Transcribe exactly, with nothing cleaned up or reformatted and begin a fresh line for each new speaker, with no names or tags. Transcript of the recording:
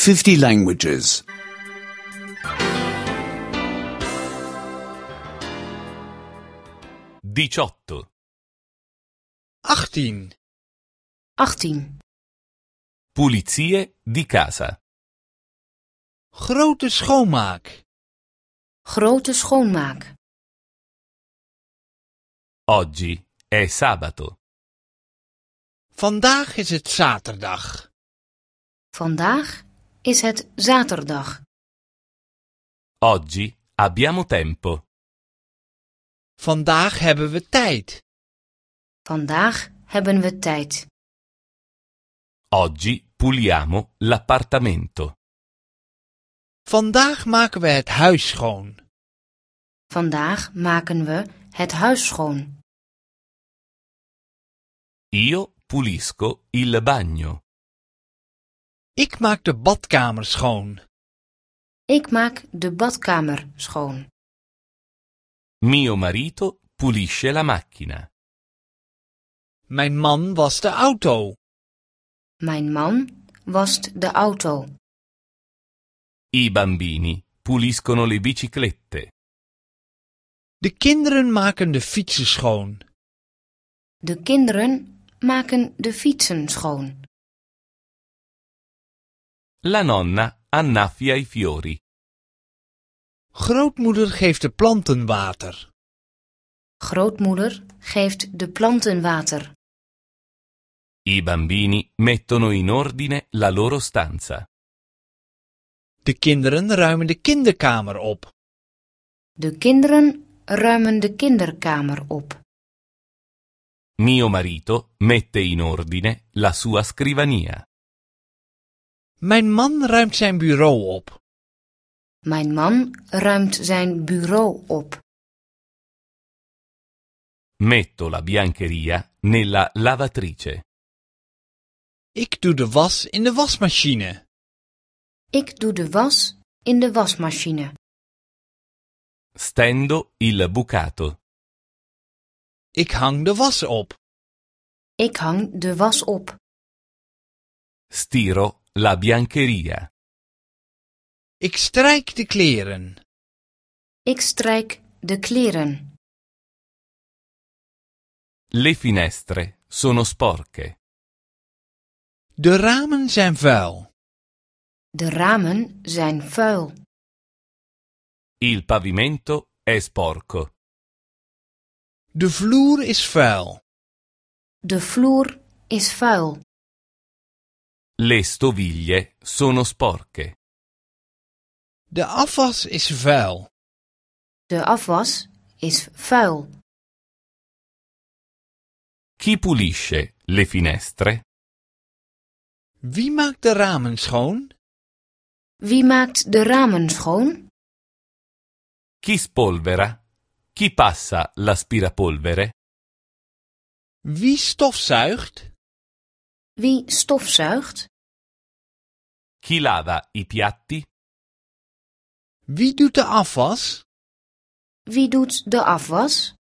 fifty languages.
diciotto.
achttien.
achttien.
Pulizie di casa.
Grote schoonmaak.
Grote schoonmaak.
Oggi è sabato.
Vandaag is het zaterdag.
Vandaag is het zaterdag.
Oggi abbiamo tempo.
Vandaag hebben we tijd.
Vandaag hebben we tijd.
Oggi puliamo l'appartamento.
Vandaag maken we het huis schoon.
Vandaag maken we het huis schoon.
Io pulisco il bagno.
Ik maak de badkamer schoon.
Ik maak de badkamer schoon.
Mio marito pulisce la macchina.
Mijn man wast de auto.
Mijn man wast de auto.
I bambini puliscono le biciclette.
De kinderen maken de fietsen schoon.
De kinderen maken de fietsen schoon.
La nonna annaffia i fiori.
Grootmoeder geeft de planten water.
Grootmoeder geeft de planten water.
I bambini mettono in ordine la loro stanza.
De kinderen ruimen de kinderkamer op.
De kinderen ruimen de kinderkamer op.
Mio marito mette in ordine la sua scrivania.
Mijn man ruimt zijn bureau op.
Mijn man ruimt zijn bureau op.
Metto la biancheria nella lavatrice.
Ik doe de was in de wasmachine.
Ik doe de was in de wasmachine.
Stendo il bucato.
Ik hang de was op.
Ik hang de was op.
Stiro la biancheria.
Ik strijk de kleren.
Ik strijk de kleren.
Le finestre sono sporche.
De ramen zijn vuil.
De ramen zijn vuil.
Il pavimento è sporco.
De vloer is vuil.
De vloer is vuil.
Le stoviglie sono sporche.
De afwas is vuil.
De afwas is vuil.
Chi pulisce le finestre?
Wie maakt de ramen schoon?
Wie maakt de ramen schoon?
Chi spolvera? Chi passa l'aspirapolvere?
Wie stofzuigt?
Wie stofzuigt?
Chi lava i piatti?
Wie doet de afwas?
Wie doet de afwas?